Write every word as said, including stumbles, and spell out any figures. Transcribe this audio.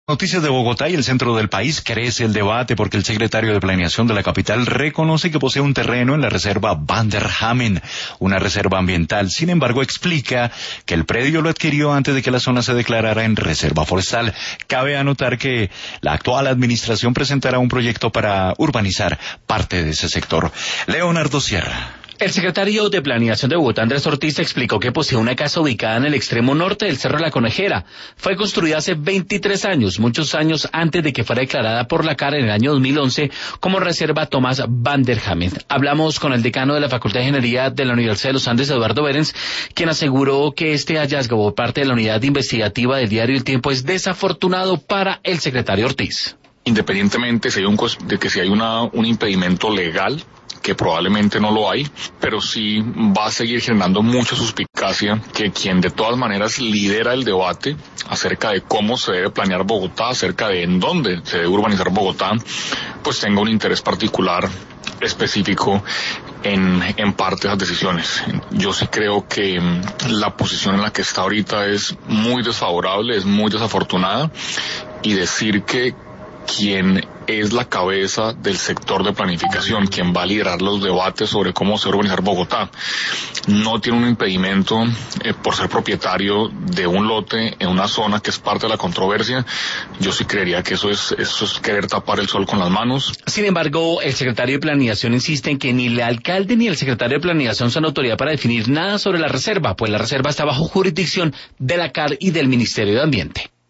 Noticias de Bogotá y el centro del país. Crece el debate porque el secretario de Planeación de la capital reconoce que posee un terreno en la reserva Van der Hamen, una reserva ambiental. Sin embargo, explica que el predio lo adquirió antes de que la zona se declarara en reserva forestal. Cabe anotar que la actual administración presentará un proyecto para urbanizar parte de ese sector. Leonardo Sierra. El secretario de Planeación de Bogotá, Andrés Ortiz, explicó que posee una casa ubicada en el extremo norte del Cerro de la Conejera. Fue construida hace veintitrés años, muchos años antes de que fuera declarada por la C A R en el año dos mil once como Reserva Tomás Van der Hamen. Hablamos con el decano de la Facultad de Ingeniería de la Universidad de los Andes, Eduardo Berens, quien aseguró que este hallazgo por parte de la unidad investigativa del diario El Tiempo es desafortunado para el secretario Ortiz. Independientemente si hay un, de que si hay una, un impedimento legal, que probablemente no lo hay, pero sí va a seguir generando mucha suspicacia que quien de todas maneras lidera el debate acerca de cómo se debe planear Bogotá, acerca de en dónde se debe urbanizar Bogotá, pues tenga un interés particular específico en, en parte de las decisiones. Yo sí creo que la posición en la que está ahorita es muy desfavorable, es muy desafortunada, y decir que quien es la cabeza del sector de planificación, quien va a liderar los debates sobre cómo se va a urbanizar Bogotá, no tiene un impedimento eh, por ser propietario de un lote en una zona que es parte de la controversia. Yo sí creería que eso es, eso es querer tapar el sol con las manos. Sin embargo, el secretario de Planeación insiste en que ni el alcalde ni el secretario de Planeación son autoridad para definir nada sobre la reserva, pues la reserva está bajo jurisdicción de la C A R y del Ministerio de Ambiente.